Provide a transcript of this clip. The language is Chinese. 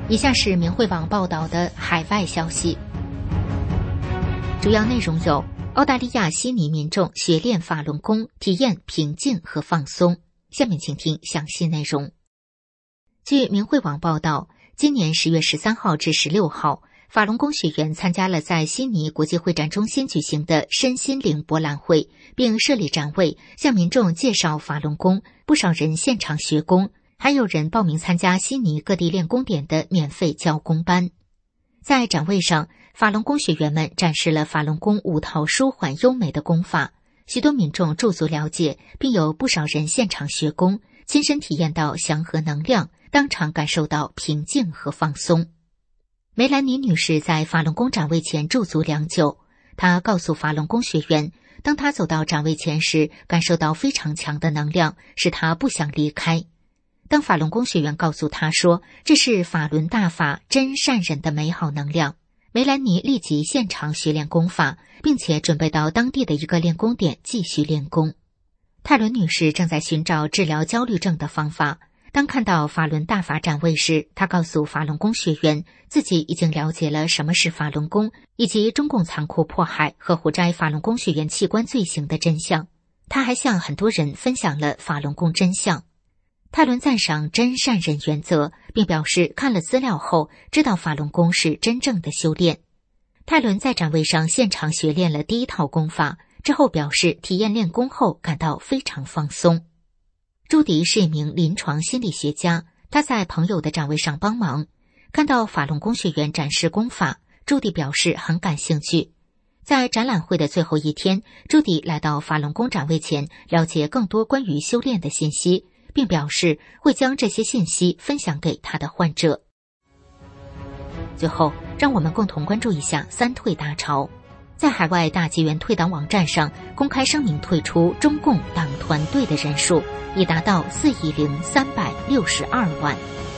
以下是明慧网报道的海外消息，主要内容有：澳大利亚悉尼民众学练法轮功，体验平静和放松。下面请听详细内容。据明慧网报道，今年10月13号至16号，法轮功学员参加了在悉尼国际会展中心举行的身心灵博览会，并设立展位，向民众介绍法轮功，不少人现场学功，还有人报名参加悉尼各地练功点的免费教功班。在展位上，法轮功学员们展示了法轮功5套舒缓优美的功法，许多民众驻足了解，并有不少人现场学功，亲身体验到祥和能量，当场感受到平静和放松。梅兰妮女士在法轮功展位前驻足良久，她告诉法轮功学员，当她走到展位前时，感受到非常强的能量，使她不想离开。当法轮功学员告诉她说，这是法轮大法真善忍的美好能量，梅兰妮立即现场学练功法，并且准备到当地的一个练功点继续练功。泰伦女士正在寻找治疗焦虑症的方法，当看到法轮大法展位时，她告诉法轮功学员，自己已经了解了什么是法轮功，以及中共残酷迫害和虎摘法轮功学员器官罪行的真相。她还向很多人分享了法轮功真相。泰伦赞赏真善忍原则，并表示看了资料后知道法轮功是真正的修炼。泰伦在展位上现场学练了第1套功法，之后表示体验练功后感到非常放松。朱迪是一名临床心理学家，他在朋友的展位上帮忙，看到法轮功学员展示功法，朱迪表示很感兴趣。在展览会的最后一天，朱迪来到法轮功展位前，了解更多关于修炼的信息，并表示会将这些信息分享给他的患者。最后，让我们共同关注一下3退大潮。在海外大纪元退党网站上公开声明退出中共党团队的人数已达到4.362亿。